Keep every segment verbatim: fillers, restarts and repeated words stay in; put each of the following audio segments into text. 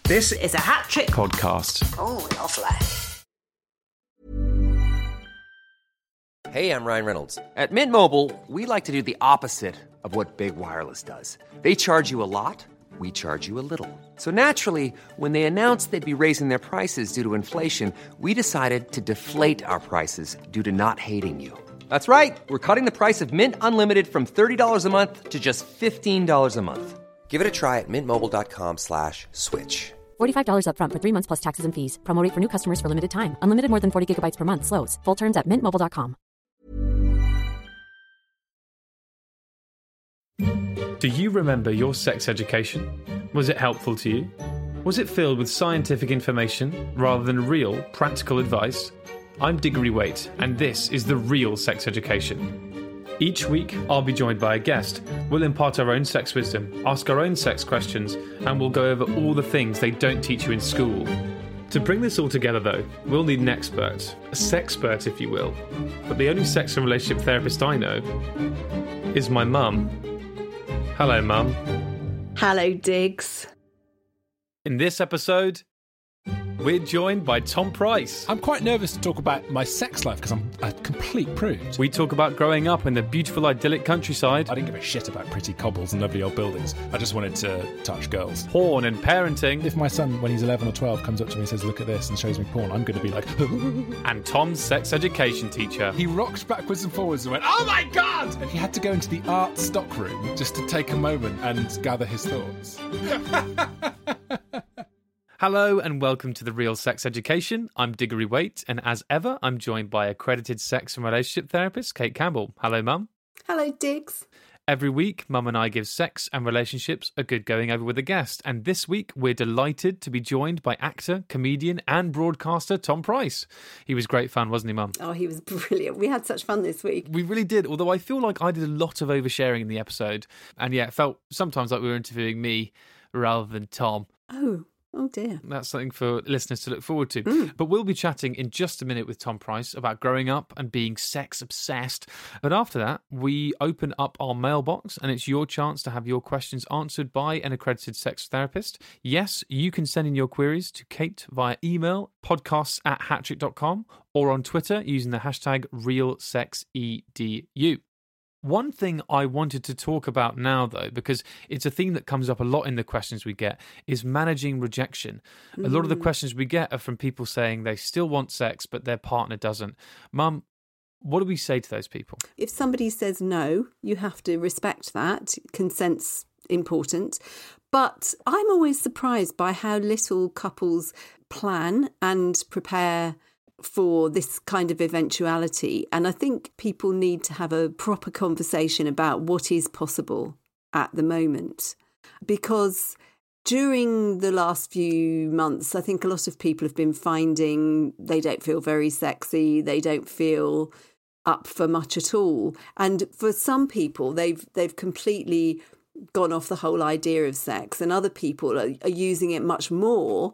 This is a Hat Trick podcast. Oh, lovely. Hey, I'm Ryan Reynolds. At Mint Mobile, we like to do the opposite of what Big Wireless does. They charge you a lot, we charge you a little. So naturally, when they announced they'd be raising their prices due to inflation, we decided to deflate our prices due to not hating you. That's right. We're cutting the price of Mint Unlimited from thirty dollars a month to just fifteen dollars a month. Give it a try at mintmobile.com slash switch. forty-five dollars up front for three months plus taxes and fees. Promo rate for new customers for limited time. Unlimited more than forty gigabytes per month. Slows full terms at mint mobile dot com. Do you remember your sex education? Was it helpful to you? Was it filled with scientific information rather than real, practical advice? I'm Diggory Waite, and this is The Real Sex Education. Each week, I'll be joined by a guest. We'll impart our own sex wisdom, ask our own sex questions, and we'll go over all the things they don't teach you in school. To bring this all together, though, we'll need an expert, a sexpert, if you will. But the only sex and relationship therapist I know is my mum. Hello, Mum. Hello, Diggs. In this episode, we're joined by Tom Price. I'm quite nervous to talk about my sex life because I'm a complete prude. We talk about growing up in the beautiful, idyllic countryside. I didn't give a shit about pretty cobbles and lovely old buildings. I just wanted to touch girls. Porn and parenting. If my son, when he's eleven or twelve, comes up to me and says, look at this, and shows me porn, I'm going to be like... And Tom's sex education teacher. He rocked backwards and forwards and went, oh my God! And he had to go into the art stockroom just to take a moment and gather his thoughts. Hello and welcome to The Real Sex Education. I'm Diggory Waite, and as ever, I'm joined by accredited sex and relationship therapist, Kate Campbell. Hello, Mum. Hello, Diggs. Every week, Mum and I give sex and relationships a good going over with a guest, and this week, we're delighted to be joined by actor, comedian, and broadcaster Tom Price. He was great fun, wasn't he, Mum? Oh, he was brilliant. We had such fun this week. We really did, although I feel like I did a lot of oversharing in the episode, and yeah, it felt sometimes like we were interviewing me rather than Tom. Oh. Oh dear. That's something for listeners to look forward to. Mm. But we'll be chatting in just a minute with Tom Price about growing up and being sex obsessed. But after that, we open up our mailbox and it's your chance to have your questions answered by an accredited sex therapist. Yes, you can send in your queries to Kate via email, podcasts at hattrick dot com, or on Twitter using the hashtag RealSexEDU. One thing I wanted to talk about now, though, because it's a theme that comes up a lot in the questions we get, is managing rejection. Mm. A lot of the questions we get are from people saying they still want sex, but their partner doesn't. Mum, what do we say to those people? If somebody says no, you have to respect that. Consent's important. But I'm always surprised by how little couples plan and prepare for this kind of eventuality. And I think people need to have a proper conversation about what is possible at the moment. Because during the last few months, I think a lot of people have been finding they don't feel very sexy, they don't feel up for much at all. And for some people, they've they've completely gone off the whole idea of sex, and other people are, are using it much more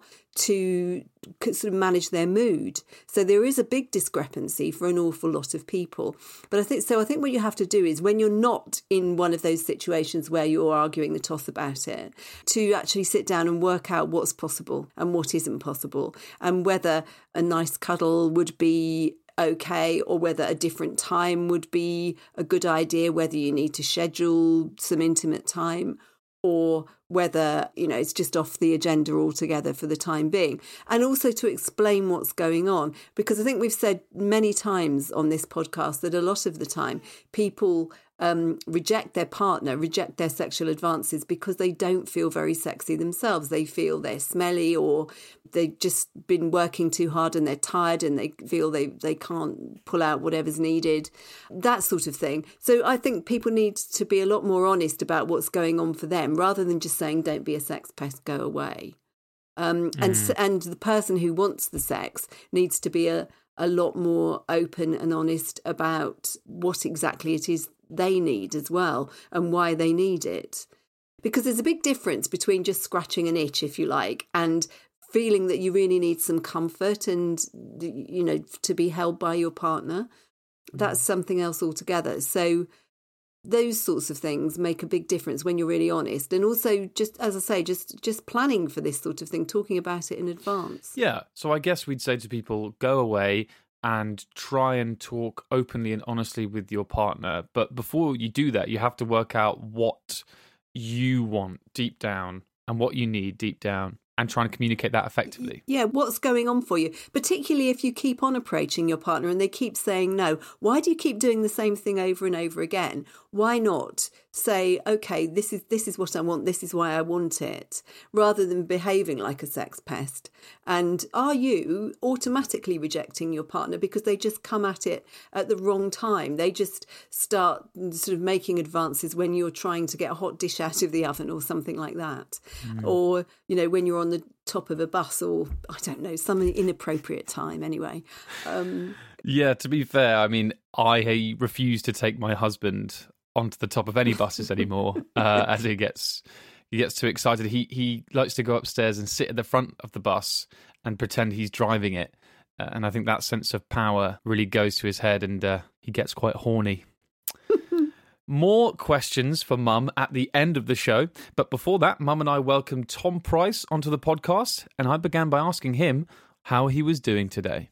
to sort of manage their mood. So there is a big discrepancy for an awful lot of people. But I think so. I think what you have to do is, when you're not in one of those situations where you're arguing the toss about it, to actually sit down and work out what's possible and what isn't possible, and whether a nice cuddle would be okay, or whether a different time would be a good idea, whether you need to schedule some intimate time, or whether, you know, it's just off the agenda altogether for the time being. And also to explain what's going on, because I think we've said many times on this podcast that a lot of the time people um, reject their partner, reject their sexual advances because they don't feel very sexy themselves. They feel they're smelly, or they've just been working too hard and they're tired and they feel they, they can't pull out whatever's needed, that sort of thing. So I think people need to be a lot more honest about what's going on for them, rather than just saying, don't be a sex pest, go away. Um, mm. and, and the person who wants the sex needs to be a, a lot more open and honest about what exactly it is they need as well, and why they need it. Because there's a big difference between just scratching an itch, if you like, and feeling that you really need some comfort and, you know, to be held by your partner. That's something else altogether. So those sorts of things make a big difference when you're really honest. And also, just as I say, just just planning for this sort of thing, talking about it in advance. Yeah. So I guess we'd say to people, go away and try and talk openly and honestly with your partner. But before you do that, you have to work out what you want deep down and what you need deep down, and try and communicate that effectively. Yeah, what's going on for you? Particularly if you keep on approaching your partner and they keep saying no. Why do you keep doing the same thing over and over again? Why not say, okay, this is this is what I want, this is why I want it, rather than behaving like a sex pest? And are you automatically rejecting your partner because they just come at it at the wrong time? They just start sort of making advances when you're trying to get a hot dish out of the oven or something like that. Mm. Or, you know, when you're on the top of a bus, or I don't know, some inappropriate time anyway. Um, yeah, to be fair, I mean, I refuse to take my husband onto the top of any buses anymore uh, as he gets he gets too excited. He he likes to go upstairs and sit at the front of the bus and pretend he's driving it. Uh, and I think that sense of power really goes to his head, and uh, he gets quite horny. More questions for Mum at the end of the show. But before that, Mum and I welcomed Tom Price onto the podcast, and I began by asking him how he was doing today.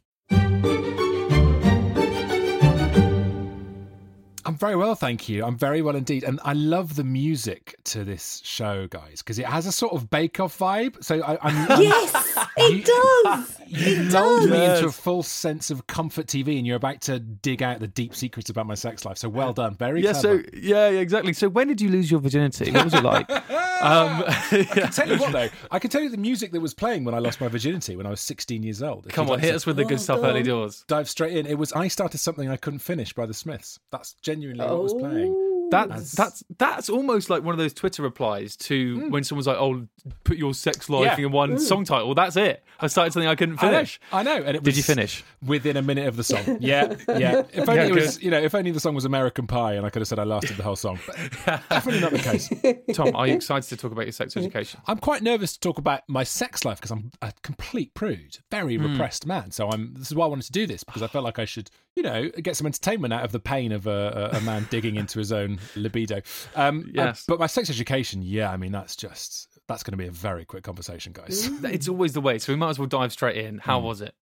I'm very well, thank you. I'm very well indeed. And I love the music to this show, guys, because it has a sort of bake-off vibe. So I, I'm, I'm Yes, it you, does. You It lulled does. me into a full sense of comfort T V, and you're about to dig out the deep secrets about my sex life. So well done. Very Yeah, clever. so yeah, yeah, exactly. So when did you lose your virginity? What was it like? um, I can tell you what, though. I can tell you the music that was playing when I lost my virginity when I was sixteen years old. If Come you'd on, like hit to us with the good stuff early doors. dive straight in. It was I Started Something I Couldn't Finish by the Smiths. That's genuinely what was playing. That's that's that's almost like one of those Twitter replies to mm. when someone's like, "Oh, put your sex life Yeah. in one mm. song title." That's it. I started something I couldn't finish. I know. I know. And it Did was you finish within a minute of the song? Yeah, yeah. If only Yeah, it was, good. you know, if only the song was American Pie, and I could have said I lasted the whole song. But definitely not the case. Tom, are you excited to talk about your sex education? I'm quite nervous to talk about my sex life because I'm a complete prude, very Mm. repressed man. So I'm. This is why I wanted to do this, because I felt like I should, you know, get some entertainment out of the pain of a, a, a man digging into his own libido. Um, Yes. uh, but my sex education, yeah, I mean, that's just that's going to be a very quick conversation, guys. It's always the way, so we might as well dive straight in. How Mm. was it?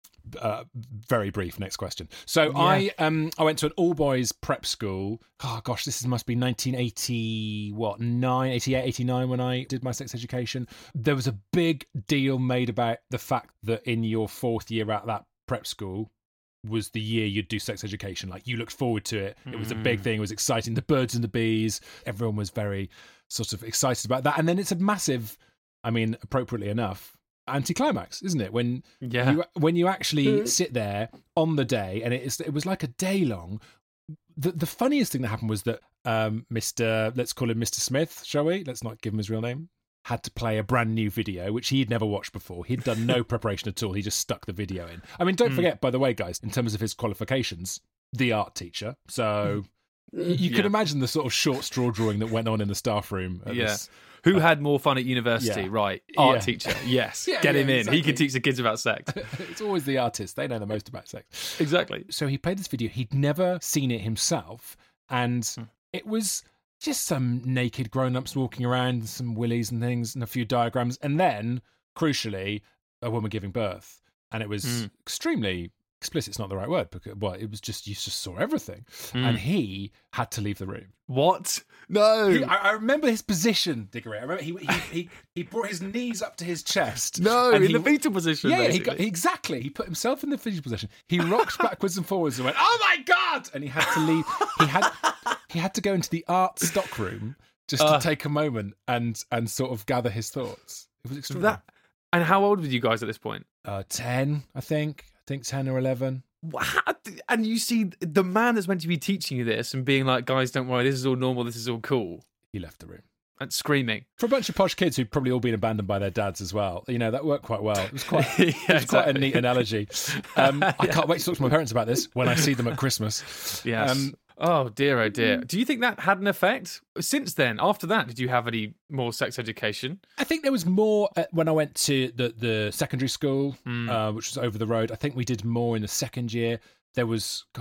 Uh, very brief. Next question. So I um I went to an all boys prep school. Oh gosh, this is, must be nineteen eighty what nine, eighty-eight, eighty-nine when I did my sex education. There was a big deal made about the fact that in your fourth year at that prep school was the year you'd do sex education. Like, you looked forward to it. It was a big thing. It was exciting. The birds and the bees. Everyone was very sort of excited about that. And then it's a massive, I mean, appropriately enough, anticlimax, isn't it? When Yeah. you, when you actually sit there on the day, and it, is, it was like a day long. The, the funniest thing that happened was that um, Mister, let's call him Mister Smith, shall we? Let's not give him his real name. Had to play a brand new video, which he'd never watched before. He'd done no preparation at all. He just stuck the video in. I mean, don't Mm. forget, by the way, guys, in terms of his qualifications, the art teacher. So you can Yeah. imagine the sort of short straw drawing that went on in the staff room. At Yeah. this. Who had more fun at university? Yeah. Right. Art Yeah. teacher. Yes. Yeah, Get yeah, him in. exactly. He can teach the kids about sex. It's always the artists. They know the most about sex. Exactly. So he played this video. He'd never seen it himself. And Hmm. it was just some naked grown-ups walking around, some willies and things, and a few diagrams. And then, crucially, a woman giving birth. And it was Mm. extremely explicit's not the right word, because, well, it was just, you just saw everything. Mm. And he had to leave the room. What? No. He, I, I remember his position, Diggory. I remember he, he he he brought his knees up to his chest. no, and in he- the fetal position. Yeah, yeah, he basically. got, exactly. He put himself in the fetal position. He rocked backwards and forwards and went, "Oh my god!" And he had to leave. He had he had to go into the art stock room just to Uh. take a moment and and sort of gather his thoughts. It was extraordinary. that. And how old were you guys at this point? Uh, ten, I think. I think ten or eleven. How- And you see the man that's meant to be teaching you this and being like, guys, don't worry, this is all normal, this is all cool. He left the room. And screaming. For a bunch of posh kids who'd probably all been abandoned by their dads as well. You know, that worked quite well. It was quite, Yeah, it was quite a exactly. neat analogy. Um, I can't wait to talk to my parents about this when I see them at Christmas. Yes. Um, oh, dear, oh, dear. Do you think that had an effect? Since then, after that, did you have any more sex education? I think there was more uh, when I went to the, the secondary school, Mm. uh, which was over the road. I think we did more in the second year. There was, God,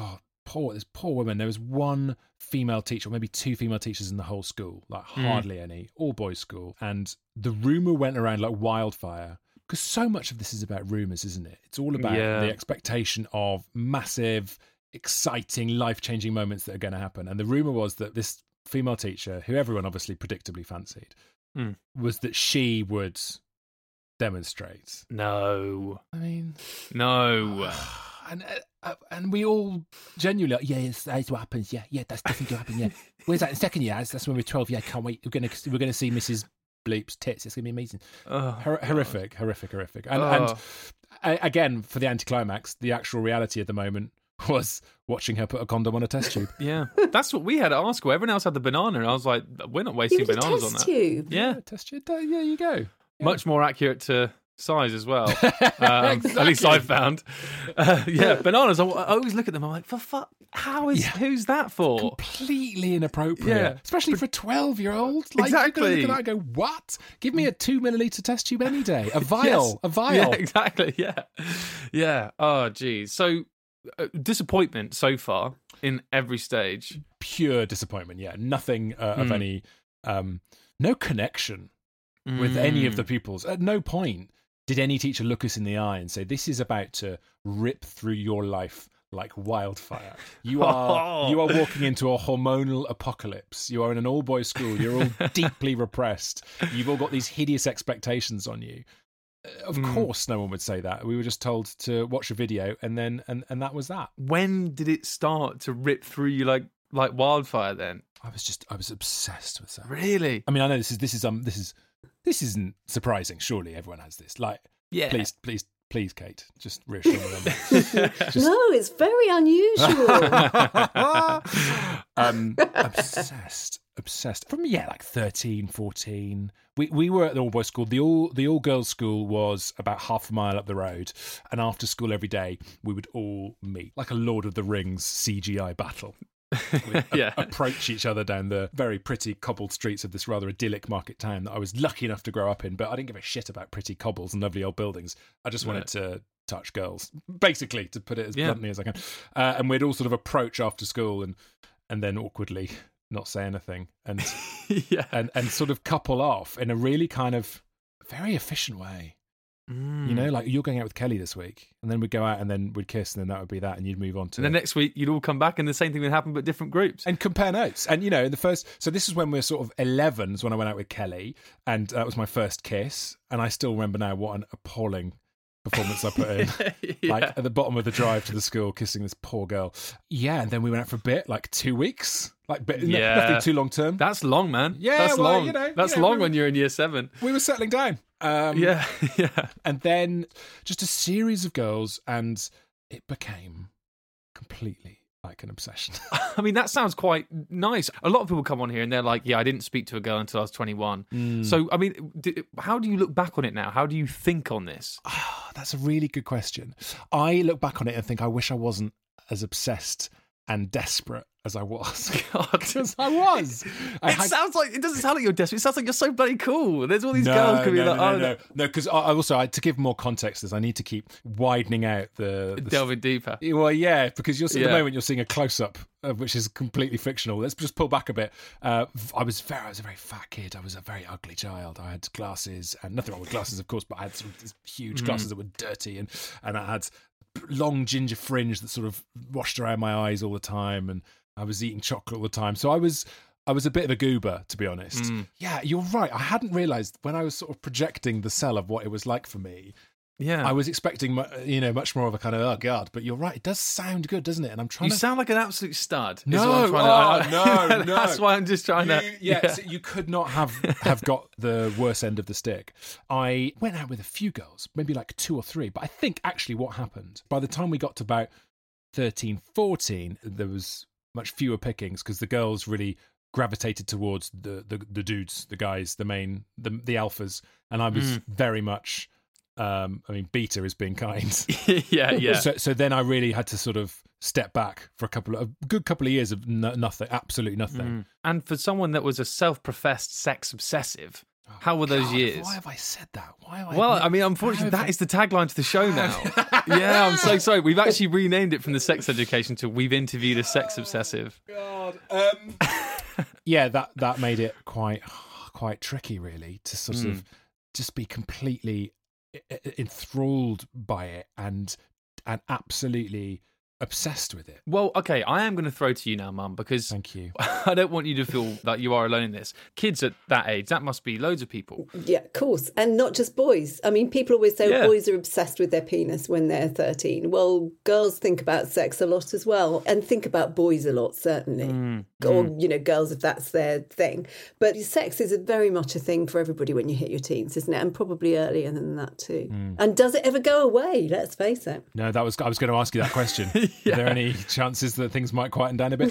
poor, this poor woman. There was one female teacher, or maybe two female teachers in the whole school, like hardly mm. any, all boys school. And the rumour went around like wildfire, because so much of this is about rumours, isn't it? It's all about yeah. the expectation of massive, exciting, life-changing moments that are going to happen. And the rumour was that this female teacher, who everyone obviously predictably fancied, mm. was that she would demonstrate. No. I mean... No. And uh, and we all genuinely like, yeah, yes, that's what happens. Yeah, yeah, that's definitely what happens. Yeah, where's that in second year? That's, that's when we're twelve. Yeah, can't wait. We're gonna we're gonna see Missus Bleep's tits. It's gonna be amazing. Oh, Hor- horrific, horrific, horrific. And, oh. and uh, again, for the anticlimax, the actual reality at the moment was watching her put a condom on a test tube. Yeah, that's what we had at our school. Everyone else had the banana, and I was like, we're not wasting bananas on that. Tube. Yeah, yeah, test tube. There you go. Yeah. Much more accurate to size as well. Um, exactly. At least I've found. Uh, yeah, bananas. I, I always look at them. I'm like, for fuck, how is yeah. who's that for? Completely inappropriate. Yeah, especially for a twelve-year-old. Like, exactly. You're gonna look at that and go, what? Give me a two milliliter test tube any day. A vial. Yes. A vial. Yeah, exactly. Yeah, yeah. Oh, geez. So uh, disappointment so far in every stage. Pure disappointment. Yeah, nothing uh, mm. of any. Um, no connection mm. with any of the pupils. At no point did any teacher look us in the eye and say, this is about to rip through your life like wildfire. You are you are walking into a hormonal apocalypse. You are in an all-boys school. You're all deeply repressed. You've all got these hideous expectations on you. Of mm. course no one would say that. We were just told to watch a video and then and, and that was that. When did it start to rip through you like like wildfire then? I was just I was obsessed with that. Really? I mean, I know this is this is um this is This isn't surprising. Surely everyone has this. Like, yeah. please, please, please, Kate, just reassure me on that. Just... No, it's very unusual. um, obsessed, obsessed. From, yeah, like thirteen, fourteen. We we were at the all-boys school. The all the all-girls school was about half a mile up the road. And after school every day, we would all meet. Like a Lord of the Rings C G I battle. We'd yeah. a- approach each other down the very pretty cobbled streets of this rather idyllic market town that I was lucky enough to grow up in, but I didn't give a shit about pretty cobbles and lovely old buildings. I just wanted right. to touch girls, basically, to put it as yeah. bluntly as I can. Uh, and we'd all sort of approach after school and and then awkwardly not say anything and yeah. and and sort of couple off in a really kind of very efficient way. Mm. You know, like you're going out with Kelly this week, and then we'd go out and then we'd kiss, and then that would be that, and you'd move on to. And then next week you'd all come back, and the same thing would happen, but different groups, and compare notes. And you know, in the first, so this is when we're sort of elevens when I went out with Kelly, and that was my first kiss, and I still remember now what an appalling performance I put in, yeah. like at the bottom of the drive to the school, kissing this poor girl. Yeah, and then we went out for a bit, like two weeks. Like, but yeah. nothing too long term. That's long, man. Yeah, that's well, long. You know, that's you know, long we, when you're in year seven. We were settling down. Um, yeah, yeah. And then just a series of girls, and it became completely like an obsession. I mean, that sounds quite nice. A lot of people come on here and they're like, yeah, I didn't speak to a girl until I was twenty-one. Mm. So, I mean, did, how do you look back on it now? How do you think on this? Oh, that's a really good question. I look back on it and think I wish I wasn't as obsessed and desperate as I was. God, because I was. It, I it had... sounds like it doesn't sound like you're desperate. It sounds like you're so bloody cool. There's all these no, girls could be no, like, no, oh no, no, because I also I, to give more context, is I need to keep widening out the, the delving deeper. Well, yeah, because you're at yeah. the moment you're seeing a close up, uh, which is completely fictional. Let's just pull back a bit. Uh, I was very, I was a very fat kid. I was a very ugly child. I had glasses, and nothing wrong with glasses, of course, but I had sort of these huge mm. glasses that were dirty, and and I had long ginger fringe that sort of washed around my eyes all the time, and I was eating chocolate all the time. So I was I was a bit of a goober, to be honest. Mm. Yeah, you're right. I hadn't realised when I was sort of projecting the cell of what it was like for me. Yeah, I was expecting, you know, much more of a kind of, oh God, but you're right. It does sound good, doesn't it? And I'm trying you to... You sound like an absolute stud. No, I'm oh, to... no, no. That's why I'm just trying you, to... Yeah, yeah. So you could not have, have got the worst end of the stick. I went out with a few girls, maybe like two or three, but I think actually what happened, by the time we got to about thirteen, fourteen, there was much fewer pickings because the girls really gravitated towards the, the, the dudes, the guys, the main, the, the alphas, and I was mm. very much... Um, I mean, beta is being kind. yeah, yeah. So, so then I really had to sort of step back for a couple of a good couple of years of no, nothing, absolutely nothing. Mm. And for someone that was a self-professed sex obsessive, How were those God, years? Why have I said that? Why have I Well, admit- I mean, unfortunately, How that have is the tagline to the show now. Yeah, I'm so sorry. We've actually renamed it from the sex education to we've interviewed a sex obsessive. God. Um, yeah, that that made it quite quite tricky, really, to sort Mm. of just be completely e- e- enthralled by it and and absolutely obsessed with it. Well, okay, I am going to throw to you now, Mum, because Thank you. I don't want you to feel that you are alone in this. Kids at that age, that must be loads of people. Yeah, of course. And not just boys. I mean, people always say Yeah. boys are obsessed with their penis when they're thirteen. Well, girls think about sex a lot as well, and think about boys a lot, certainly. Mm, Or, mm. you know, girls if that's their thing. But sex is a very much a thing for everybody when you hit your teens, isn't it? And probably earlier than that too. Mm. And does it ever go away? Let's face it. No, that was I was going to ask you that question. Yeah. Are there any chances that things might quieten down a bit?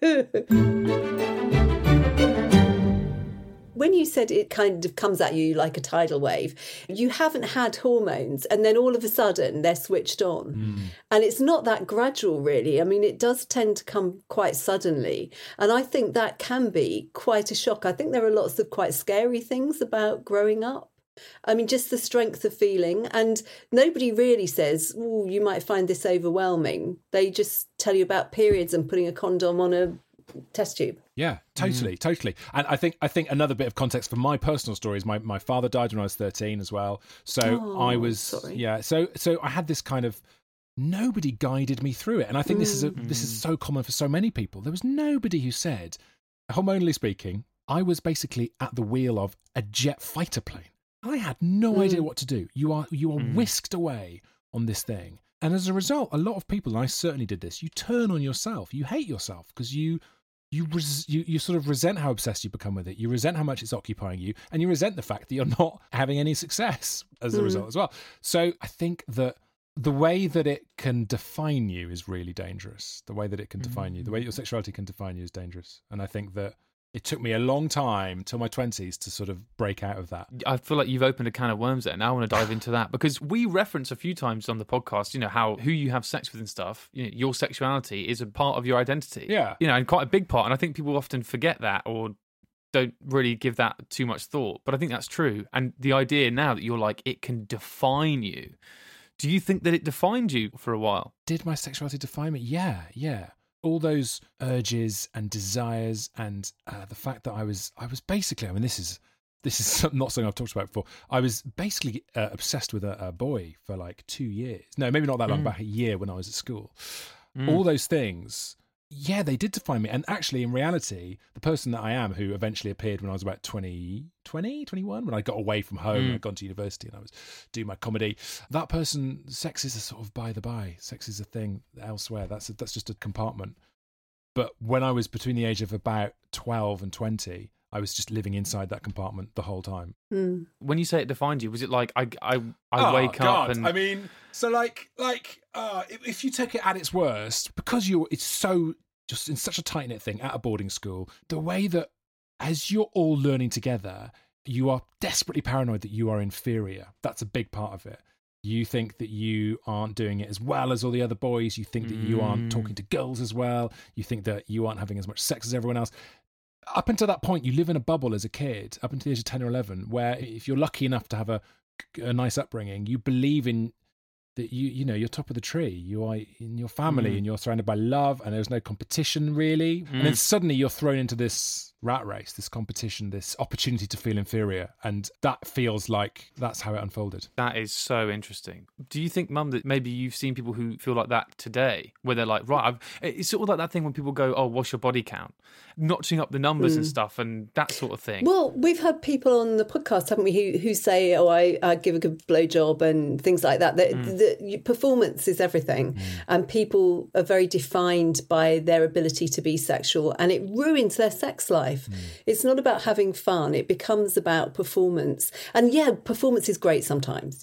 When you said it kind of comes at you like a tidal wave, you haven't had hormones and then all of a sudden they're switched on. Mm. And it's not that gradual, really. I mean, it does tend to come quite suddenly. And I think that can be quite a shock. I think there are lots of quite scary things about growing up. I mean, just the strength of feeling. And nobody really says, oh, you might find this overwhelming. They just tell you about periods and putting a condom on a test tube. Yeah, totally, Mm. totally. And I think I think another bit of context for my personal story is my, my father died when I was thirteen as well. So Oh, I was sorry. yeah, so so I had this kind of nobody guided me through it. And I think this is a, this is so common for so many people. There was nobody who said, hormonally speaking, I was basically at the wheel of a jet fighter plane. I had no Mm. idea what to do. You are you are Mm. whisked away on this thing. And as a result, a lot of people, and I certainly did this, you turn on yourself. You hate yourself because you you, res- you you sort of resent how obsessed you become with it. You resent how much it's occupying you, and you resent the fact that you're not having any success as a Mm. result as well. So I think that the way that it can define you is really dangerous. The way that it can define you, the way your sexuality can define you is dangerous. And I think that it took me a long time, till my twenties, to sort of break out of that. I feel like you've opened a can of worms there. Now I want to dive into that because we reference a few times on the podcast, you know, how who you have sex with and stuff, you know, your sexuality is a part of your identity. Yeah. You know, and quite a big part. And I think people often forget that or don't really give that too much thought. But I think that's true. And the idea now that you're like, it can define you. Do you think that it defined you for a while? Did my sexuality define me? Yeah, yeah. All those urges and desires, and uh, the fact that I was, I was basically, I mean, this is, this is not something I've talked about before. I was basically uh, obsessed with a, a boy for like two years. No, maybe not that long, Mm. back a year when I was at school. Mm. All those things, yeah, they did define me. And actually, in reality, the person that I am, who eventually appeared when I was about twenty, twenty, twenty-one, when I got away from home Mm. and I'd gone to university and I was doing my comedy, that person, sex is a sort of by the by. Sex is a thing elsewhere. That's a, that's just a compartment. But when I was between the age of about twelve and twenty, I was just living inside that compartment the whole time. Mm. When you say it defined you, was it like I I, I Oh, wake God. up and I mean, so like like uh, if, if you take it at its worst, because you it's so just in such a tight knit thing at a boarding school, the way that as you're all learning together, you are desperately paranoid that you are inferior. That's a big part of it. You think that you aren't doing it as well as all the other boys. You think that you aren't Mm. talking to girls as well. You think that you aren't having as much sex as everyone else. Up until that point, you live in a bubble as a kid, up until the age of ten or eleven, where if you're lucky enough to have a, a nice upbringing, you believe in that you you know you're top of the tree. You are in your family Mm. and you're surrounded by love, and there's no competition really. And then Mm. suddenly you're thrown into this rat race, this competition, this opportunity to feel inferior, and that feels like that's how it unfolded. That is so interesting. Do you think, Mum, that maybe you've seen people who feel like that today, where they're like, right, I've, it's sort of like that thing when people go, oh, what's your body count? Notching up the numbers and stuff and that sort of thing. Well, we've had people on the podcast, haven't we, who, who say, oh, I, I give a good blowjob and things like that. That, Mm. that performance is everything. And people are very defined by their ability to be sexual, and it ruins their sex life. It's not about having fun. It becomes about performance. And yeah, performance is great sometimes, you know,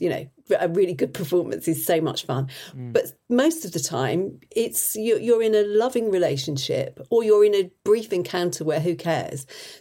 a really good performance is so much fun. Mm. But most of the time, it's you're, you're in a loving relationship or you're in a brief encounter where who cares?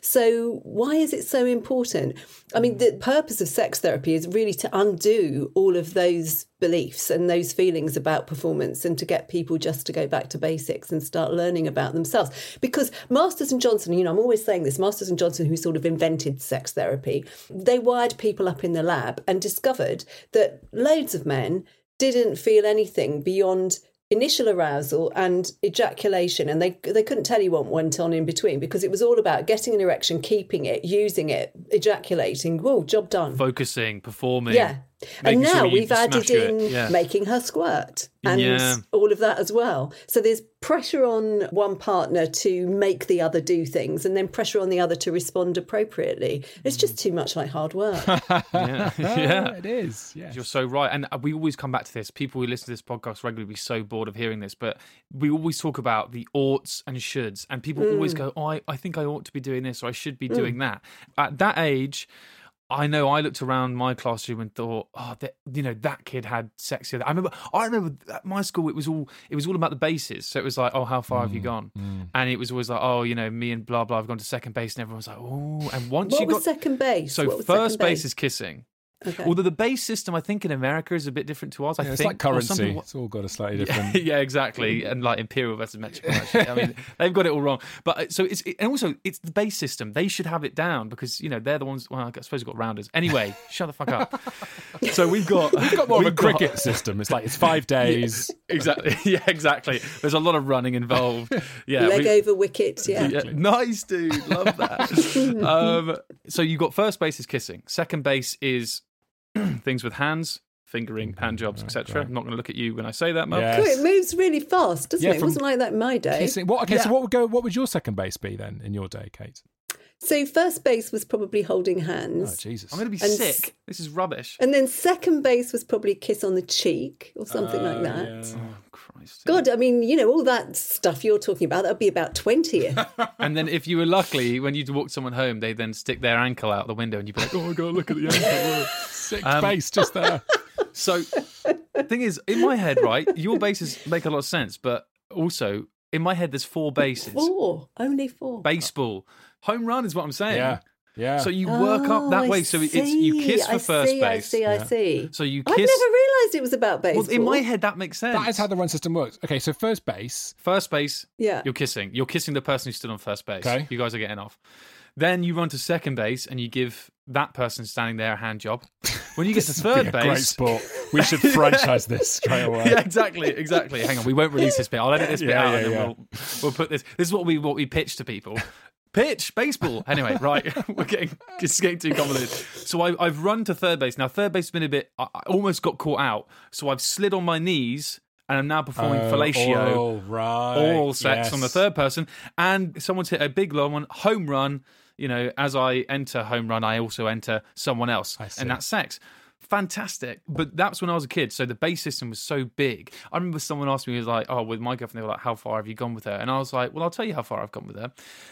So why is it so important? I mean, the purpose of sex therapy is really to undo all of those beliefs and those feelings about performance and to get people just to go back to basics and start learning about themselves. Because Masters and Johnson, you know, I'm always saying this, Masters and Johnson, who sort of invented sex therapy, they wired people up in the lab and discovered that loads of men didn't feel anything beyond initial arousal and ejaculation, and they they couldn't tell you what went on in between because it was all about getting an erection, keeping it, using it, ejaculating. Whoa, job done. Focusing, performing. Yeah. And now sure we've added in yeah. making her squirt and yeah. all of that as well. So there's pressure on one partner to make the other do things and then pressure on the other to respond appropriately. It's just too much like hard work. yeah. yeah, it is. Yes. You're so right. And we always come back to this. People who listen to this podcast regularly be so bored of hearing this, but we always talk about the oughts and shoulds. And people mm. always go, oh, I, I think I ought to be doing this or I should be mm. doing that. At that age, I know I looked around my classroom and thought, oh, that, you know, that kid had sex the other. I remember, I remember at my school, it was all, it was all about the bases. So it was like, oh, how far mm, have you gone? Mm. And it was always like, oh, you know, me and blah blah have gone to second base, and everyone was like, oh. And once what you was got second base, so what was first second base? base is kissing. Okay. Although the base system, I think in America is a bit different to ours. I yeah, think it's like currency. Something... It's all got a slightly different. Yeah, yeah, exactly, and like imperial versus metric. Actually. I mean, they've got it all wrong. But so it's and also it's the base system. They should have it down because you know they're the ones. Well, I suppose we've got rounders. Anyway, shut the fuck up. So we've got we've got more we've of a got... cricket system. It's like it's five days. Yeah, exactly. Yeah, exactly. There's a lot of running involved. Yeah, leg we... over wicket. Yeah. yeah, nice dude. Love that. um, so you got first base is kissing. Second base is things with hands. Fingering, hand jobs, right, et cetera. right. I'm not going to look at you when I say that, Mel. Yes. Cool, it moves really fast, doesn't Yeah, it? It wasn't like that in my day. Kissing. What, okay, Yeah. so what would go? What would your second base be then in your day, Kate? So first base was probably holding hands. Oh Jesus! I'm going to be And sick. s- This is rubbish. And then second base was probably a kiss on the cheek or something like that. Yeah. Oh, Christ. God, I mean, you know, all that stuff you're talking about, that would be about twentieth. And then if you were lucky, when you'd walk someone home, they'd then stick their ankle out the window and you'd be like, oh my God, look at the ankle. Sixth Um, base just there. So the thing is, in my head, right, your bases make a lot of sense, but also in my head, there's four bases. Four, only four. Baseball. Home run is what I'm saying. Yeah, yeah. So you work Oh, up that I way. So it's you see, kiss for I first see, base. I see, I see. So you I've kiss. never realised it was about baseball. Well, in my head, that makes sense. that is how the run system works. Okay, so first base. First base, Yeah. you're kissing. You're kissing the person who stood on first base. Okay. You guys are getting off. Then you run to second base and you give that person standing there a hand job. When you get to This would be third a base, great sport. We should franchise this straight away. yeah, exactly, exactly. Hang on, we won't release this bit. I'll edit this bit Yeah, out yeah, and then yeah. we'll we'll put this. This is what we what we pitch to people. Pitch baseball. Anyway, right, we're getting it's getting too complicated. So I, I've run to third base. Now third base has been a bit. I I almost got caught out. So I've slid on my knees. And I'm now performing Oh, fellatio, oral, right. oral sex Yes. on the third person. And someone's hit a big long one, home run. You know, as I enter home run, I also enter someone else. I see. And that's sex. Fantastic. But that's when I was a kid. So the base system was so big. I remember someone asked me, he was like, oh, with my girlfriend, they were like, how far have you gone with her? And I was like, well, I'll tell you how far I've gone with her.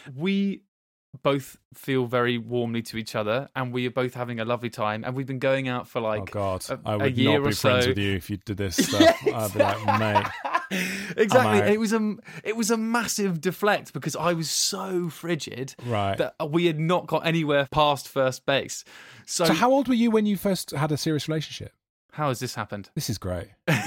We both feel very warmly to each other and we are both having a lovely time and we've been going out for like Oh God, a, I a would year not be or friends so. with you if you did this stuff. I'd be like, mate. Exactly. I'm out. It was a it was a massive deflect because I was so frigid Right. that we had not got anywhere past first base. So, So how old were you when you first had a serious relationship? how has this happened? This is great.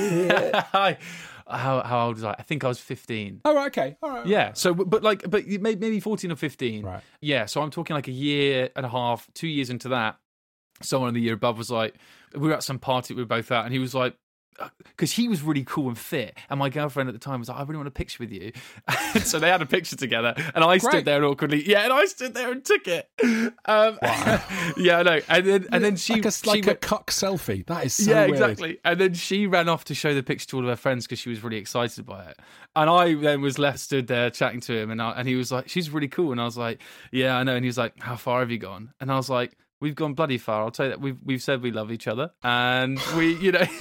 I, how how old was I? I think I was fifteen. Oh, right, okay. All right. Yeah. So, but like, but you- maybe maybe fourteen or fifteen. Right. Yeah. So I'm talking like a year and a half, two years into that. Someone in the year above was like, we were at some party we were both at, and he was like, because he was really cool and fit, and my girlfriend at the time was like, I really want a picture with you. And so they had a picture together, and I Great. stood there awkwardly. Yeah, and I stood there and took it. Um, yeah, I know. And then and then she like a, she like a went- cuck selfie. That is so yeah, weird. exactly. And then she ran off to show the picture to all of her friends because she was really excited by it. And I then was left stood there chatting to him, and I, and he was like, "She's really cool." And I was like, "Yeah, I know." And he was like, "How far have you gone?" And I was like, "We've gone bloody far. I'll tell you that. We've we've said we love each other, and we, you know."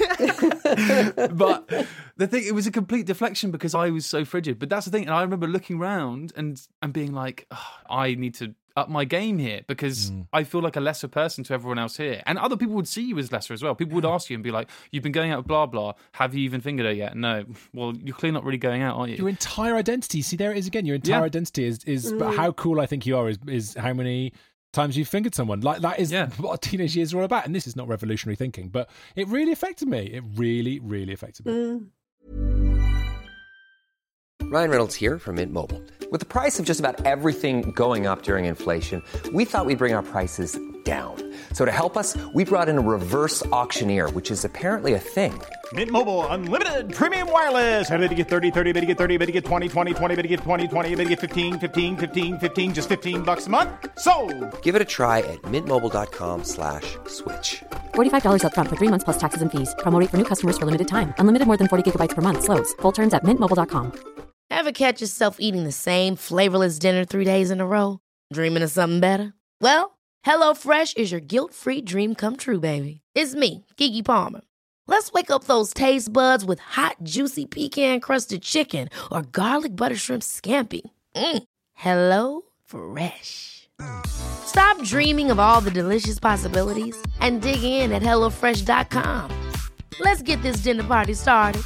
But the thing, it was a complete deflection because I was so frigid. But that's the thing, and I remember looking round and and being like, oh, I need to up my game here because mm. I feel like a lesser person to everyone else here. And other people would see you as lesser as well. People would ask you and be like, you've been going out with blah, blah. Have you even fingered her yet? No. Well, you're clearly not really going out, are you? Your entire identity. See, there it is again. Your entire yeah. identity is, is mm. but how cool I think you are is, is how many times you've fingered someone. Like that is yeah. what teenage years are all about. And this is not revolutionary thinking, but it really affected me. It really, really affected me. Mm. Ryan Reynolds here from Mint Mobile. With the price of just about everything going up during inflation, we thought we'd bring our prices down. So to help us, we brought in a reverse auctioneer, which is apparently a thing. Mint Mobile Unlimited Premium Wireless. How to get thirty, thirty, how to get thirty, how to get twenty, twenty, twenty, how to get twenty, twenty, how to get fifteen, fifteen, fifteen, fifteen, just fifteen bucks a month? Sold! Give it a try at mintmobile.com slash switch. forty-five dollars up front for three months plus taxes and fees. Promo rate for new customers for limited time. Unlimited more than forty gigabytes per month. Slows full terms at mint mobile dot com. Ever catch yourself eating the same flavorless dinner three days in a row? Dreaming of something better? Well, HelloFresh is your guilt-free dream come true, baby. It's me, Keke Palmer. Let's wake up those taste buds with hot, juicy pecan-crusted chicken or garlic butter shrimp scampi. Mm. Hello Fresh. Stop dreaming of all the delicious possibilities and dig in at hello fresh dot com. Let's get this dinner party started.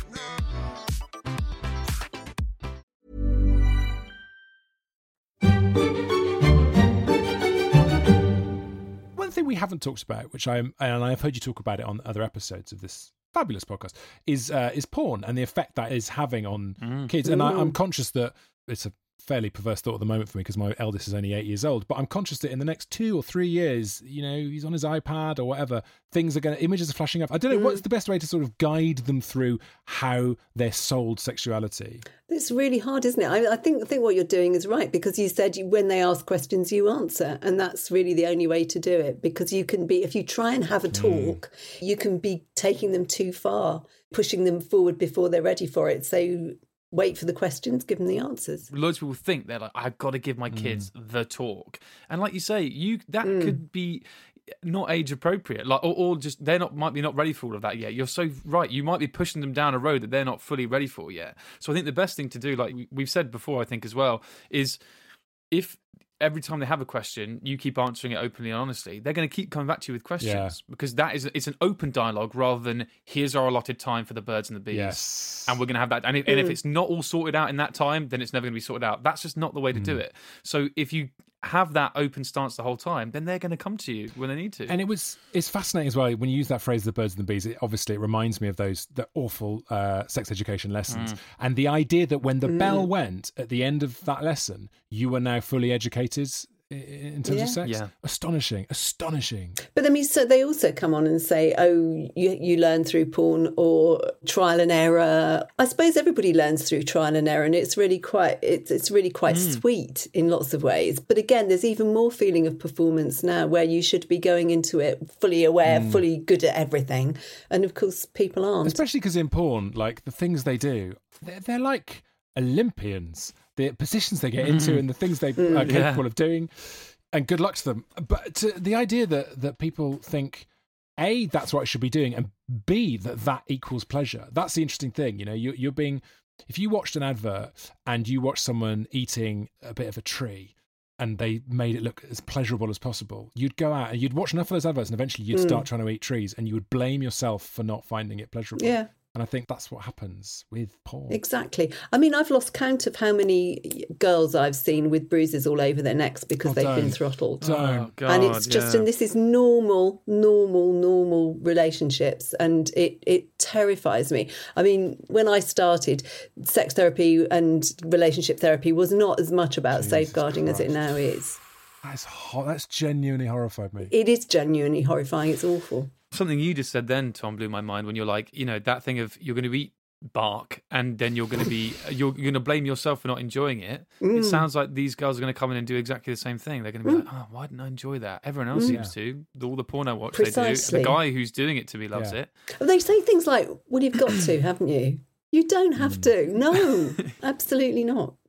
One thing we haven't talked about, which I'm and I've heard you talk about it on other episodes of this fabulous podcast, is uh, is porn and the effect that is having on mm. kids. And I, I'm conscious that it's a fairly perverse thought at the moment for me because my eldest is only eight years old, but I'm conscious that in the next two or three years, you know, he's on his iPad or whatever, things are going to, images are flashing up. I don't know, mm. what's the best way to sort of guide them through how they're sold sexuality? It's really hard, isn't it? I, I think I think what you're doing is right, because you said you, when they ask questions, you answer. And that's really the only way to do it, because you can be, if you try and have a talk, mm. you can be taking them too far, pushing them forward before they're ready for it. So wait for the questions, give them the answers. Loads of people think they're like, I've got to give my kids mm. the talk. And like you say, you that mm. could be not age appropriate, like or, or just they're not might be not ready for all of that yet. You're so right. You might be pushing them down a road that they're not fully ready for yet. So I think the best thing to do, like we've said before, I think as well, is if every time they have a question, you keep answering it openly and honestly, they're going to keep coming back to you with questions yeah. because that is it's an open dialogue rather than here's our allotted time for the birds and the bees, yes. and we're going to have that. And if, mm. and if it's not all sorted out in that time, then it's never going to be sorted out. That's just not the way to mm. do it. So if you have that open stance the whole time, then they're going to come to you when they need to. And it was it's fascinating as well when you use that phrase, the birds and the bees. It obviously it reminds me of those the awful uh, sex education lessons, mm. and the idea that when the mm. bell went at the end of that lesson, you were now fully educated in terms yeah. of sex. Yeah. Astonishing, astonishing. But I mean, so they also come on and say, oh, you, you learn through porn or trial and error. I suppose everybody learns through trial and error, and it's really quite it's it's really quite mm. sweet in lots of ways. But again, there's even more feeling of performance now, where you should be going into it fully aware, mm. fully good at everything, and of course people aren't. Especially because in porn, like the things they do, they're, they're like Olympians. The positions they get into mm. and the things they mm. are capable yeah. of doing, and good luck to them. But to, the idea that, that people think, A, that's what I should be doing, and B, that that equals pleasure. That's the interesting thing. You know, you, you're being, if you watched an advert and you watched someone eating a bit of a tree and they made it look as pleasurable as possible, you'd go out and you'd watch enough of those adverts and eventually you'd mm. start trying to eat trees and you would blame yourself for not finding it pleasurable. Yeah. And I think that's what happens with porn. Exactly. I mean, I've lost count of how many girls I've seen with bruises all over their necks because oh, they've don't. been throttled. Don't. Oh, God, and it's just, yeah. and this is normal, normal, normal relationships. And it, it terrifies me. I mean, when I started, sex therapy and relationship therapy was not as much about Jesus safeguarding Christ. as it now is. That's ho- That's genuinely horrified me. It is genuinely horrifying. It's awful. Something you just said then, Tom, blew my mind when you're like, you know, that thing of you're going to eat bark and then you're going to be, you're, you're going to blame yourself for not enjoying it. Mm. It sounds like these girls are going to come in and do exactly the same thing. They're going to be mm. like, oh, why didn't I enjoy that? Everyone else mm. seems yeah. to. All the porn I watch, Precisely. they do. The guy who's doing it to me loves yeah. it. They say things like, well, you've got to, haven't you? You don't have to. No, absolutely not.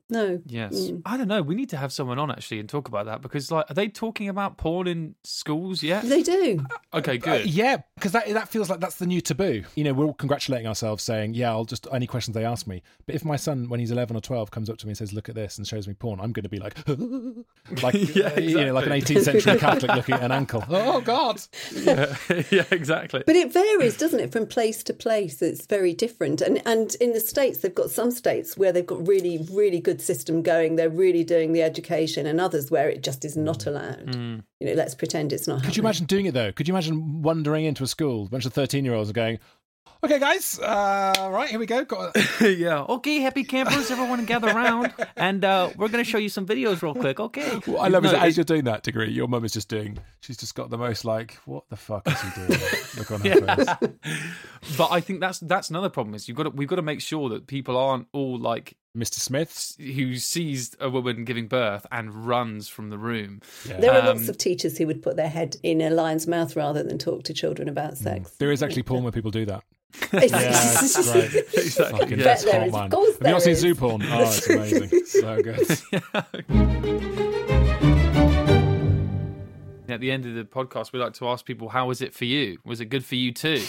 No. Yes. Mm. I don't know. We need to have someone on actually and talk about that because, like, are they talking about porn in schools yet? They do. Okay, good. Uh, yeah, because that that feels like that's the new taboo. You know, we're all congratulating ourselves saying, yeah, I'll just, any questions they ask me. But if my son, when he's eleven or twelve, comes up to me and says, look at this and shows me porn, I'm going to be like, like, Yeah, uh, you know, like an eighteenth century Catholic looking at an ankle. Oh, God. Yeah, yeah, exactly. But it varies, doesn't it, from place to place? It's very different. And and in the States, they've got some states where they've got really, really good system going. They're really doing the education, and others where it just is not allowed. Mm. You know, let's pretend it's not Could happening. you imagine doing it, though? Could you imagine wandering into a school, a bunch of thirteen-year-olds are going, okay, guys, uh, right, here we go. Got a- Yeah. Okay, happy campers, everyone gather around, and uh, we're going to show you some videos real quick. Okay. What I love is No, that as it- you're doing that, Degree, your mum is just doing, she's just got the most like, what the fuck is he doing? Look on her Yeah. face. But I think that's that's another problem is you've got to, we've got to make sure that people aren't all like Mister Smith's. who sees a woman giving birth and runs from the room. Yeah. There are Um, lots of teachers who would put their head in a lion's mouth rather than talk to children about sex. There is actually porn where people do that. It's- Yeah, it's great. Exactly. Fucking Yeah. that's Bet there hot, is. man. Of course Have you not there seen is. zoo porn? Oh, it's amazing. So good. At the end of the podcast, we like to ask people, how was it for you? Was it good for you too?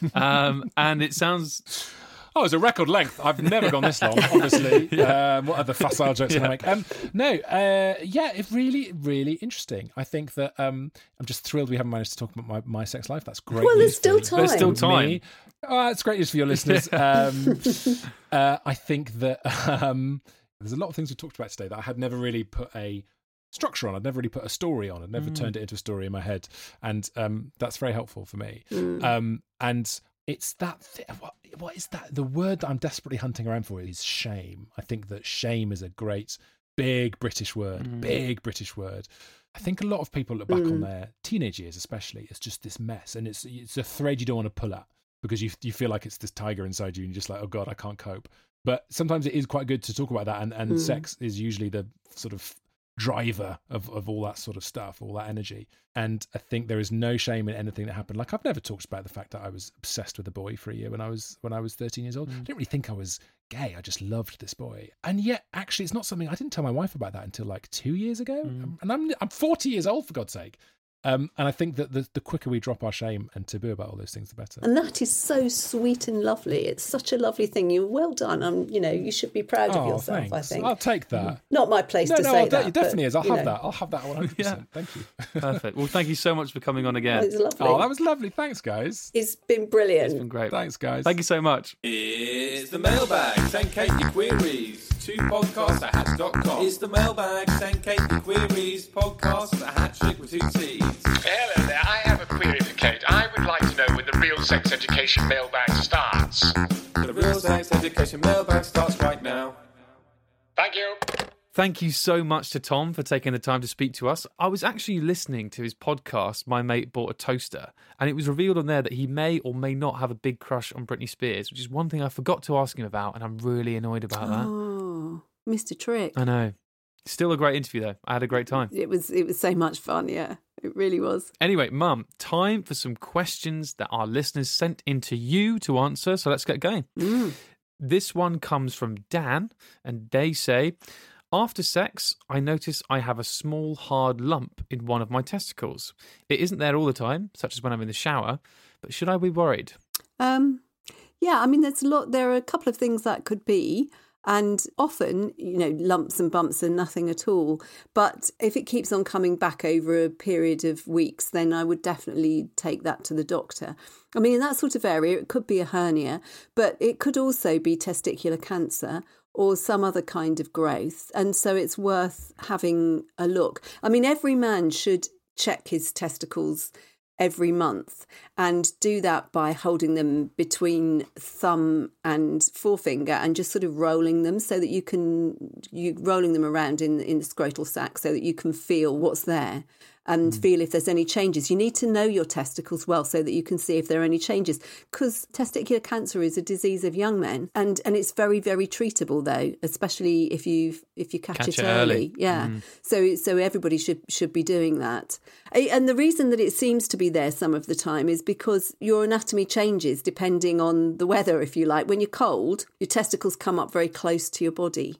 Um, and it sounds... Oh, it's a record length. I've never gone this long, obviously. yeah. um, what other facile jokes can I make? Um, no, uh, yeah, it's really, really interesting. I think that um, I'm just thrilled we haven't managed to talk about my, my sex life. That's great. Well, news there's still for me. There's still time. time. Me. Oh, it's great news for your listeners. Um, uh, I think that um, there's a lot of things we talked about today that I had never really put a structure on. I'd never really put a story on. I'd never mm. turned it into a story in my head. And um, that's very helpful for me. Mm. Um, and it's that... Th- what, what is that? The word that I'm desperately hunting around for is shame. I think that shame is a great, big British word. Mm. Big British word. I think a lot of people look back mm. on their teenage years, especially. It's just this mess. And it's it's a thread you don't want to pull at because you you feel like it's this tiger inside you and you're just like, oh God, I can't cope. But sometimes it is quite good to talk about that. And, and mm. sex is usually the sort of driver of, of all that sort of stuff, all that energy. And I think there is no shame in anything that happened. Like I've never talked about the fact that I was obsessed with a boy for a year when I was when I was thirteen years old. Mm. I didn't really think I was gay. I just loved this boy. And yet actually it's not something I didn't tell my wife about that until like two years ago. Mm. And I'm I'm forty years old, for God's sake. Um, and I think that the, the quicker we drop our shame and taboo about all those things, the better. And that is so sweet and lovely. It's such a lovely thing. You're well done. Um, you know, you should be proud oh, of yourself, thanks. I think. I'll take that. Not my place no, to no, say I'll, that. It definitely but, is. I'll have know. that. I'll have that one hundred percent. Yeah. Thank you. Perfect. Well, thank you so much for coming on again. It's lovely. Oh, that was lovely. Thanks, guys. It's been brilliant. It's been great. Thanks, guys. Thank you so much. It's the mailbag. Send Kate your queries to podcast at hatch dot com. It's the mailbag. Send Kate your queries. Podcast at hatch with two T's. Hello there. I have a query for Kate. I would like to know when the Real Sex Education mailbag starts. The Real Sex Education mailbag starts right now. Thank you. Thank you so much to Tom for taking the time to speak to us. I was actually listening to his podcast, My Mate Bought a Toaster, and it was revealed on there that he may or may not have a big crush on Britney Spears, which is one thing I forgot to ask him about, and I'm really annoyed about that. Oh, Mister Trick. I know. Still a great interview, though. I had a great time. It was, it was so much fun, yeah. It really was. Anyway, Mum, time for some questions that our listeners sent in to you to answer, so let's get going. Mm. This one comes from Dan, and they say... After sex, I notice I have a small, hard lump in one of my testicles. It isn't there all the time, such as when I'm in the shower, but should I be worried? Um, yeah, I mean, there's a lot. There are a couple of things that could be, and often, you know, lumps and bumps are nothing at all. But if it keeps on coming back over a period of weeks, then I would definitely take that to the doctor. I mean, in that sort of area, it could be a hernia, but it could also be testicular cancer or some other kind of growth. And so it's worth having a look. I mean, every man should check his testicles every month and do that by holding them between thumb and forefinger and just sort of rolling them so that you can, you rolling them around in, in the scrotal sac so that you can feel what's there and mm. feel if there's any changes. You need to know your testicles well so that you can see if there are any changes, because testicular cancer is a disease of young men, and, and it's very, very treatable though, especially if you if you catch, catch it, it early. early. Yeah, mm. so so everybody should should be doing that. And the reason that it seems to be there some of the time is because your anatomy changes depending on the weather, if you like. When you're cold, your testicles come up very close to your body.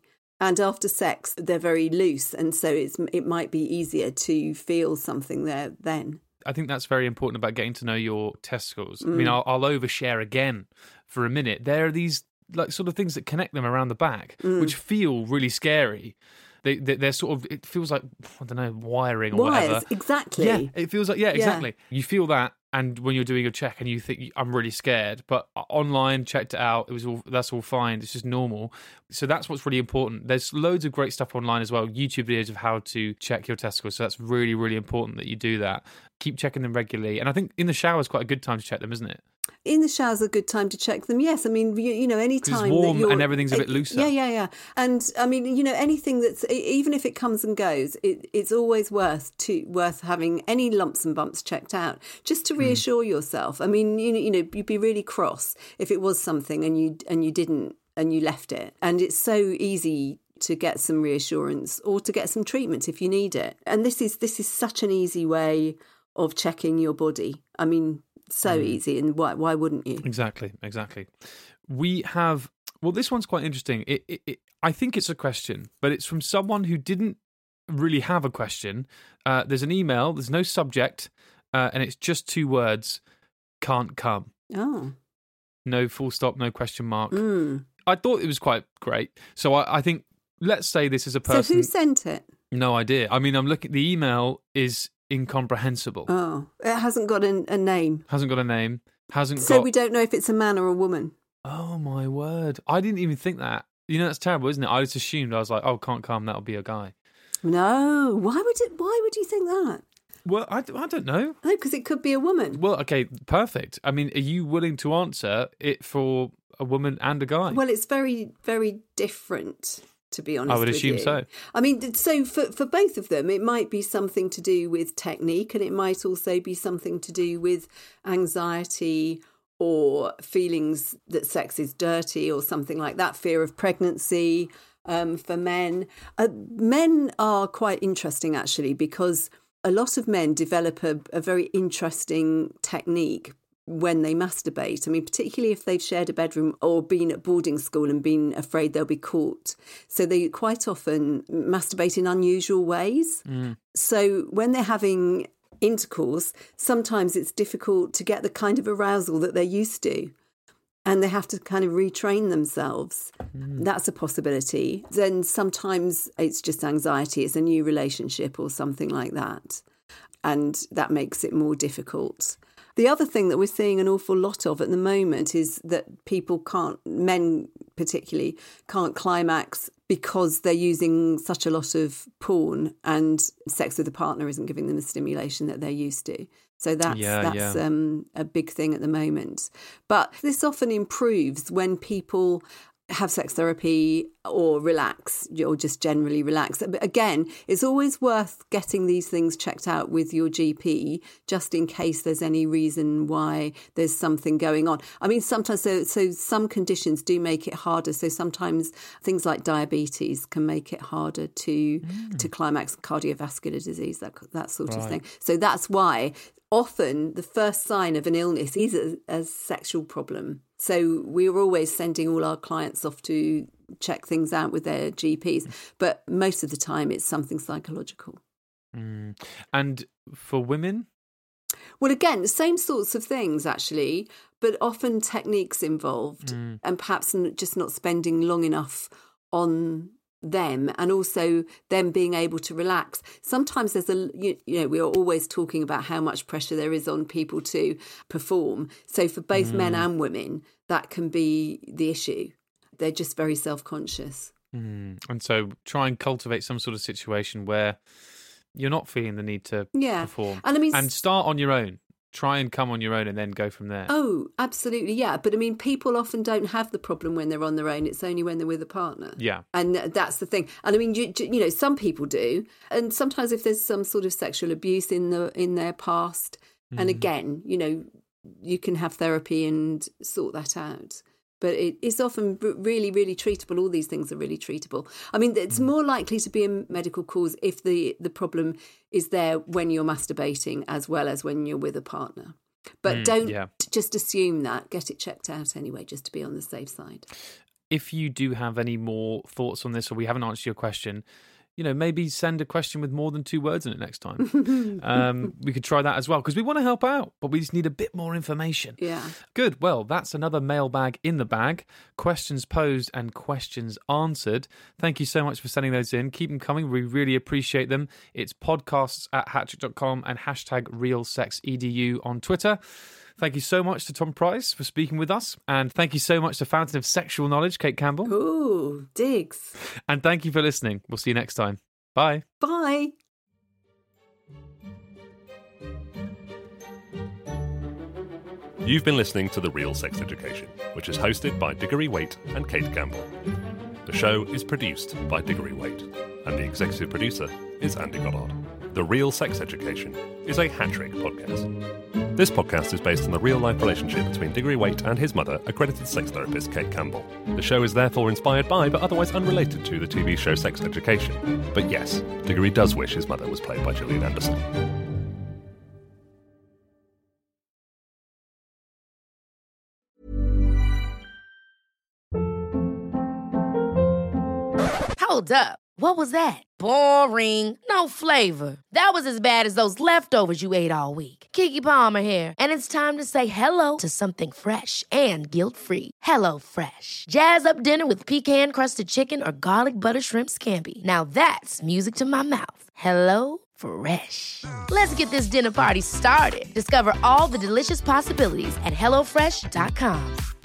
And after sex, they're very loose. And so it's, it might be easier to feel something there then. I think that's very important about getting to know your testicles. Mm. I mean, I'll, I'll overshare again for a minute. There are these like sort of things that connect them around the back, Mm. which feel really scary. They, they, they're sort of, it feels like, I don't know, wiring or Wires, whatever. exactly. Yeah, it feels like, yeah, Yeah. exactly. You feel that, and when you're doing a check and you think, I'm really scared, but online, checked it out, it was all, that's all fine, it's just normal. So that's what's really important. There's loads of great stuff online as well, YouTube videos of how to check your testicles, so that's really, really important that you do that. Keep checking them regularly, and I think in the shower is quite a good time to check them, isn't it? In the shower's a good time to check them, yes. I mean, you, you know, any 'Cause it's time warm that you're... and everything's a bit looser. Yeah, yeah, yeah. And, I mean, you know, anything that's... Even if it comes and goes, it, it's always worth to worth having any lumps and bumps checked out, just to reassure mm. yourself. I mean, you know, you know, you'd be really cross if it was something and you and you didn't, and you left it. And it's so easy to get some reassurance or to get some treatment if you need it. And this is this is such an easy way of checking your body. I mean... So mm. easy, and why why wouldn't you? Exactly, exactly. We have, well, this one's quite interesting. It, it, it, I think it's a question, but it's from someone who didn't really have a question. Uh, there's an email, there's no subject, uh, and it's just two words, can't come. Oh. No full stop, no question mark. Mm. I thought it was quite great. So I, I think, let's say this is a person... So who sent it? No idea. I mean, I'm looking, the email is... incomprehensible. Oh, it hasn't got a, a name. Hasn't got a name. Hasn't so got... we don't know if it's a man or a woman. Oh, my word. I didn't even think that. You know, that's terrible, isn't it? I just assumed, I was like, oh, can't come, that'll be a guy. No. Why would it? Why would you think that? Well, I, I don't know. No, because it could be a woman. Well, okay, perfect. I mean, are you willing to answer it for a woman and a guy? Well, it's very, very different, to be honest. I would with assume you. so. I mean, so for, for both of them, it might be something to do with technique, and it might also be something to do with anxiety or feelings that sex is dirty or something like that, fear of pregnancy um, for men. Uh, men are quite interesting, actually, because a lot of men develop a, a very interesting technique when they masturbate. I mean, particularly if they've shared a bedroom or been at boarding school and been afraid they'll be caught. So they quite often masturbate in unusual ways. Mm. So when they're having intercourse, sometimes it's difficult to get the kind of arousal that they're used to. And they have to kind of retrain themselves. Mm. That's a possibility. Then sometimes it's just anxiety. It's a new relationship or something like that. And that makes it more difficult. The other thing that we're seeing an awful lot of at the moment is that people can't, men particularly, can't climax because they're using such a lot of porn and sex with a partner isn't giving them the stimulation that they're used to. So that's yeah, that's yeah. Um, a big thing at the moment. But this often improves when people have sex therapy or relax or just generally relax. But again, it's always worth getting these things checked out with your G P just in case there's any reason why there's something going on. I mean, sometimes, so, so some conditions do make it harder. So sometimes things like diabetes can make it harder to mm. to climax, cardiovascular disease, that, that sort right. of thing. So that's why often the first sign of an illness is a, a sexual problem. So we're always sending all our clients off to check things out with their G Ps. But most of the time it's something psychological. Mm. And for women? Well, again, the same sorts of things, actually, but often techniques involved mm. and perhaps just not spending long enough on them, and also them being able to relax. Sometimes there's a, you, you know, we are always talking about how much pressure there is on people to perform. So for both mm. men and women, that can be the issue. They're just very self-conscious. Mm. And so try and cultivate some sort of situation where you're not feeling the need to yeah. perform. And I mean, and start on your own. Try and come on your own and then go from there. Oh, absolutely, yeah. But I mean, people often don't have the problem when they're on their own. It's only when they're with a partner. Yeah. And that's the thing. And I mean, you, you know, some people do. And sometimes if there's some sort of sexual abuse in the in their past, mm. and again, you know, you can have therapy and sort that out. But it is often really, really treatable. All these things are really treatable. I mean, it's more likely to be a medical cause if the, the problem is there when you're masturbating as well as when you're with a partner. But mm, don't yeah. just assume that. Get it checked out anyway, just to be on the safe side. if you do have any more thoughts on this, or we haven't answered your question, you know, maybe send a question with more than two words in it next time. um, we could try that as well, because we want to help out, but we just need a bit more information. Yeah. Good. Well, that's another mailbag in the bag. Questions posed and questions answered. Thank you so much for sending those in. Keep them coming. We really appreciate them. It's podcasts at hattrick dot com and hashtag RealSexEDU on Twitter. Thank you so much to Tom Price for speaking with us. And thank you so much to Fountain of Sexual Knowledge, Kate Campbell. Ooh, digs. And thank you for listening. We'll see you next time. Bye. Bye. You've been listening to The Real Sex Education, which is hosted by Diggory Waite and Kate Campbell. The show is produced by Diggory Waite, and the executive producer is Andy Goddard. The Real Sex Education is a Hattrick podcast. This podcast is based on the real-life relationship between Diggory Waite and his mother, accredited sex therapist Kate Campbell. The show is therefore inspired by, but otherwise unrelated to, the T V show Sex Education. But yes, Diggory does wish his mother was played by Gillian Anderson. Hold up. What was that? Boring. No flavor. That was as bad as those leftovers you ate all week. Keke Palmer here, and it's time to say hello to something fresh and guilt-free. Hello Fresh. Jazz up dinner with pecan-crusted chicken or garlic butter shrimp scampi. Now that's music to my mouth. Hello Fresh. Let's get this dinner party started. Discover all the delicious possibilities at hello fresh dot com.